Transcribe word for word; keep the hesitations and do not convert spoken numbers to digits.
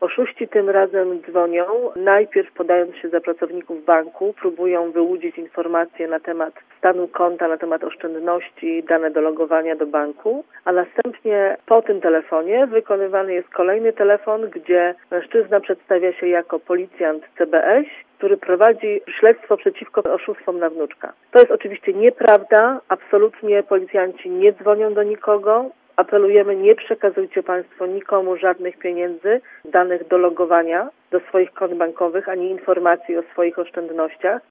Oszuści tym razem dzwonią, najpierw podając się za pracowników banku, próbują wyłudzić informacje na temat stanu konta, na temat oszczędności, dane do logowania do banku, a następnie po tym telefonie wykonywany jest kolejny telefon, gdzie mężczyzna przedstawia się jako policjant C B S, który prowadzi śledztwo przeciwko oszustwom na wnuczka. To jest oczywiście nieprawda, absolutnie policjanci nie dzwonią do nikogo. Apelujemy, nie przekazujcie Państwo nikomu żadnych pieniędzy, danych do logowania do swoich kont bankowych, ani informacji o swoich oszczędnościach.